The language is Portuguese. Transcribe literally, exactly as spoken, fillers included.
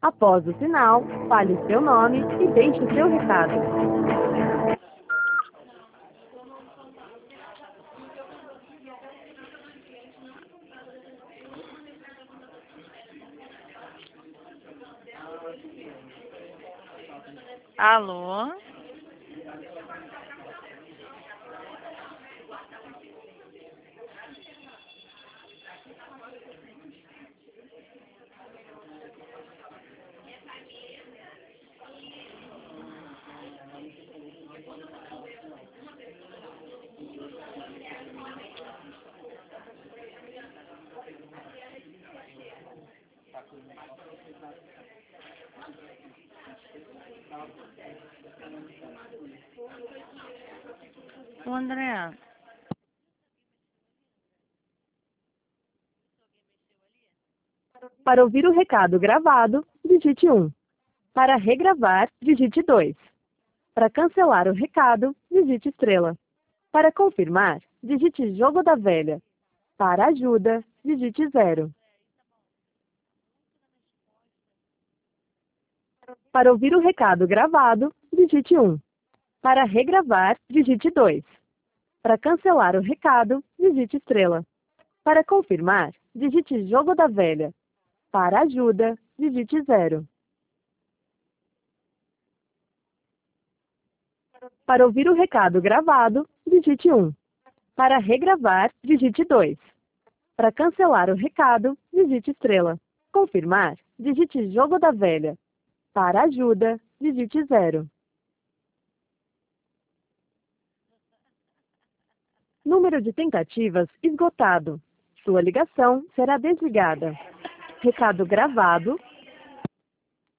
Após o sinal, fale seu nome e deixe seu recado. Alô? O André. Para ouvir o recado gravado, digite um. Para regravar, digite dois. Para cancelar o recado, digite estrela. Para confirmar, digite jogo da velha. Para ajuda, digite zero. Para ouvir o recado gravado, digite um. Para regravar, digite dois. Para cancelar o recado, digite estrela. Para confirmar, digite jogo da velha. Para ajuda, digite zero. Para ouvir o recado gravado, digite um. Para regravar, digite dois. Para cancelar o recado, digite estrela. Confirmar, digite jogo da velha. Para ajuda, digite zero. Número de tentativas esgotado. Sua ligação será desligada. Recado gravado